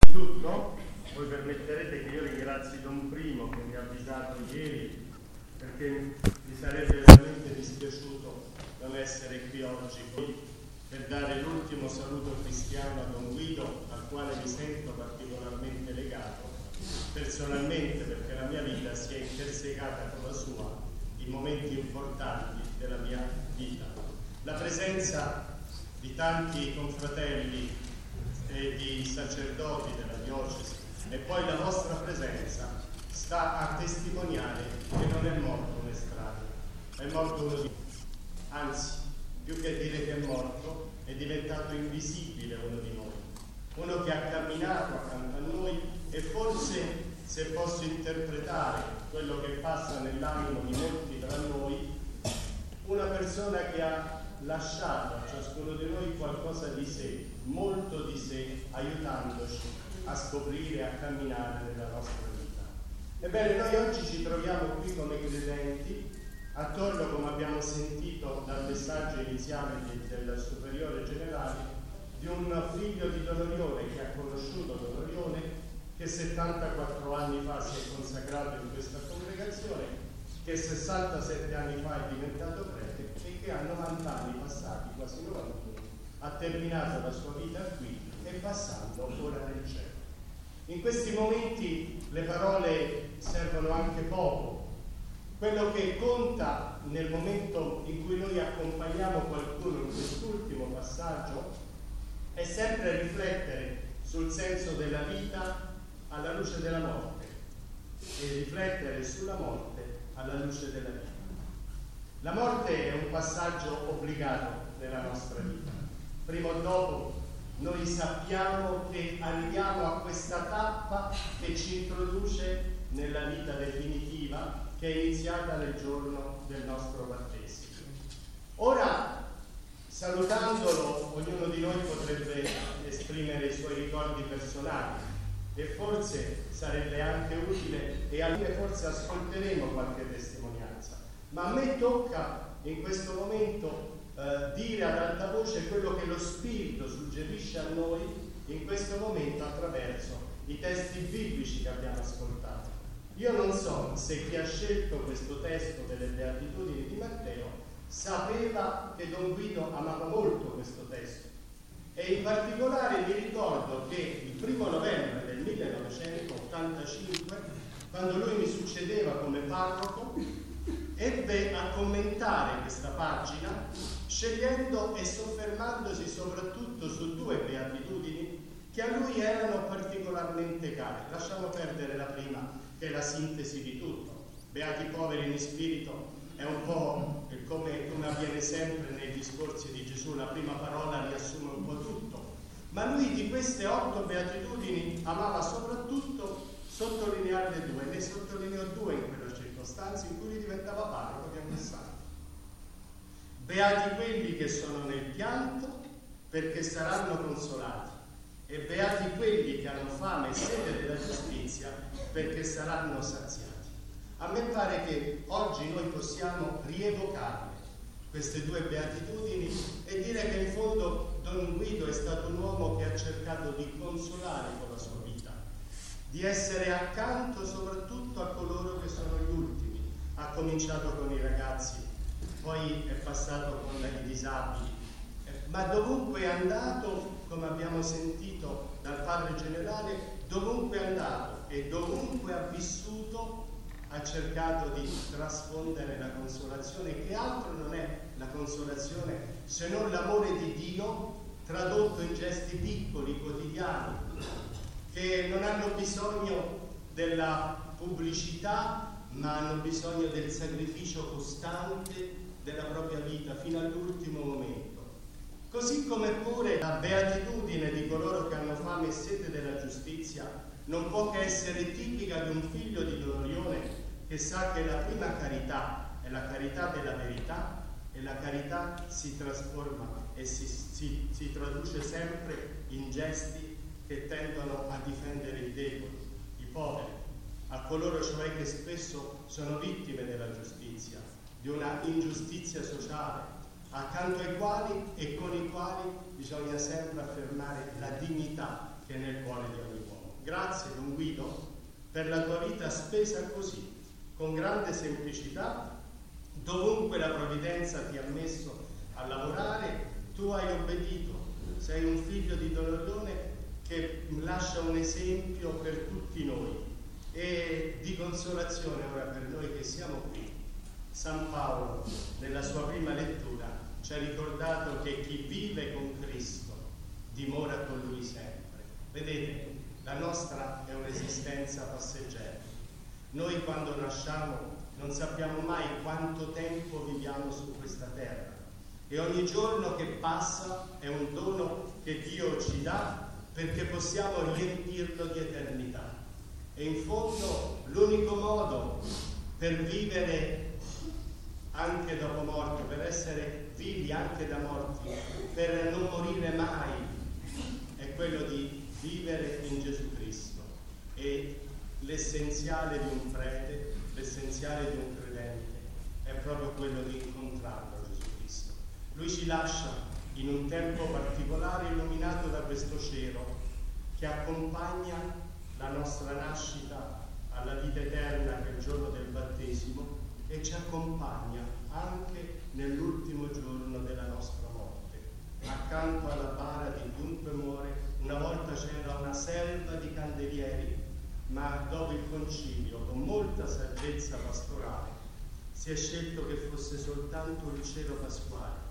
Innanzitutto voi permetterete che io ringrazi Don Primo che mi ha avvisato ieri, perché mi sarebbe veramente dispiaciuto non essere qui oggi per dare l'ultimo saluto cristiano a Don Guido, al quale mi sento particolarmente legato personalmente, perché la mia vita si è intersecata con la sua in momenti importanti della mia vita. La presenza di tanti confratelli e di sacerdoti della diocesi e poi la vostra presenza sta a testimoniare che non è morto un estraneo, è morto uno di noi. Anzi, più che dire che è morto, è diventato invisibile uno di noi, uno che ha camminato accanto a noi e forse, se posso interpretare quello che passa nell'animo di molti tra noi, una persona che ha lasciato a ciascuno di noi qualcosa di sé, molto di sé, aiutandoci a scoprire, a camminare nella nostra vita. Ebbene, noi oggi ci troviamo qui come credenti, attorno, come abbiamo sentito dal messaggio iniziale del Superiore Generale, di un figlio di Don Orione che ha conosciuto Don Orione, che 74 anni fa si è consacrato in questa congregazione, che 67 anni fa è diventato prete e che a 90 anni passati, quasi 91, ha terminato la sua vita qui e passando ora nel cielo. In questi momenti le parole servono anche poco. Quello che conta nel momento in cui noi accompagniamo qualcuno in quest'ultimo passaggio è sempre riflettere sul senso della vita alla luce della morte e riflettere sulla morte alla luce della vita. La morte è un passaggio obbligato nella nostra vita. Prima o dopo noi sappiamo che arriviamo a questa tappa che ci introduce nella vita definitiva, che è iniziata nel giorno del nostro battesimo. Ora, salutandolo, ognuno di noi potrebbe esprimere i suoi ricordi personali e forse sarebbe anche utile, e alla fine forse ascolteremo qualche testimonianza, ma a me tocca in questo momento dire ad alta voce quello che lo Spirito suggerisce a noi in questo momento attraverso i testi biblici che abbiamo ascoltato. Io non so se chi ha scelto questo testo delle Beatitudini di Matteo sapeva che Don Guido amava molto questo testo, e in particolare mi ricordo che il 1° novembre del 1985, quando lui mi succedeva come parroco, ebbe a commentare questa pagina scegliendo e soffermandosi soprattutto su 2 beatitudini che a lui erano particolarmente care. Lasciamo perdere la prima, che è la sintesi di tutto. Beati i poveri in spirito è un po' come avviene sempre nei discorsi di Gesù, la prima parola riassume un po' tutto. Ma lui di queste 8 beatitudini amava soprattutto sottolinearne 2, ne sottolineò 2 in quella circostanza in cui lui diventava parroco di ogni santo. Beati quelli che sono nel pianto, perché saranno consolati, e beati quelli che hanno fame e sete della giustizia, perché saranno saziati. A me pare che oggi noi possiamo rievocare queste 2 beatitudini e dire che in fondo Don Guido è stato un uomo che ha cercato di consolare con la sua vita, di essere accanto soprattutto a coloro che sono gli ultimi. Ha cominciato con i ragazzi, poi è passato con i disabili, ma dovunque è andato, come abbiamo sentito dal Padre Generale, dovunque è andato e dovunque ha vissuto ha cercato di trasfondere la consolazione, che altro non è la consolazione se non l'amore di Dio tradotto in gesti piccoli, quotidiani, che non hanno bisogno della pubblicità, ma hanno bisogno del sacrificio costante della propria vita fino all'ultimo momento. Così come pure la beatitudine di coloro che hanno fame e sete della giustizia non può che essere tipica di un figlio di Don Orione che sa che la prima carità è la carità della verità, e la carità si trasforma e si traduce sempre in gesti che tendono a difendere i deboli, i poveri, a coloro cioè che spesso sono vittime della giustizia, di una ingiustizia sociale, accanto ai quali e con i quali bisogna sempre affermare la dignità che è nel cuore di ogni uomo. grazie Don Guido per la tua vita spesa così, con grande semplicità, dovunque la provvidenza ti ha messo a lavorare, tu hai obbedito, sei un figlio di Don Oddone che lascia un esempio per tutti noi e di consolazione ora per noi che siamo qui. San Paolo, nella sua prima lettura, ci ha ricordato che chi vive con Cristo dimora con Lui sempre. Vedete, la nostra è un'esistenza passeggera. Noi quando nasciamo non sappiamo mai quanto tempo viviamo su questa terra e ogni giorno che passa è un dono che Dio ci dà perché possiamo riempirlo di eternità. E in fondo l'unico modo per vivere anche dopo morte, per essere vivi anche da morti, per non morire mai, è quello di vivere in Gesù Cristo. E l'essenziale di un prete, l'essenziale di un credente è proprio quello di incontrarlo Gesù Cristo. Lui ci lascia in un tempo particolare illuminato da questo cielo che accompagna la nostra nascita alla vita eterna, che è il giorno del battesimo, e ci accompagna anche nell'ultimo giorno della nostra morte. Accanto alla bara di chiunque muore, una volta c'era una selva di candelieri, ma dopo il concilio, con molta saggezza pastorale, si è scelto che fosse soltanto il cielo pasquale,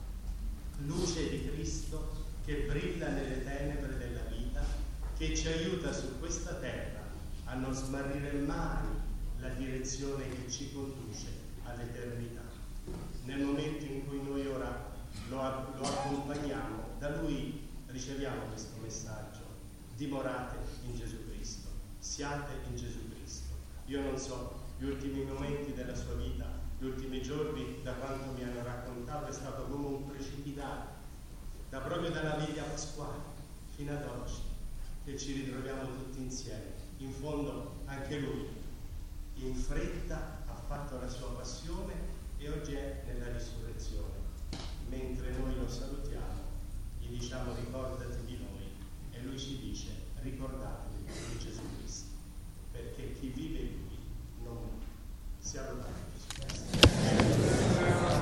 luce di Cristo che brilla nelle tenebre della vita, che ci aiuta su questa terra a non smarrire mai la direzione che ci conduce all'eternità. Nel momento in cui noi ora lo accompagniamo, da Lui riceviamo questo messaggio: dimorate in Gesù Cristo, siate in Gesù Cristo. Io non so, gli ultimi momenti della sua vita, gli ultimi giorni, da quanto mi hanno raccontato, è stato come un precipitare, proprio dalla veglia pasquale fino ad oggi, che ci ritroviamo tutti insieme. In fondo anche Lui in fretta ha fatto la sua passione e oggi è nella risurrezione. Mentre noi lo salutiamo, gli diciamo: ricordati di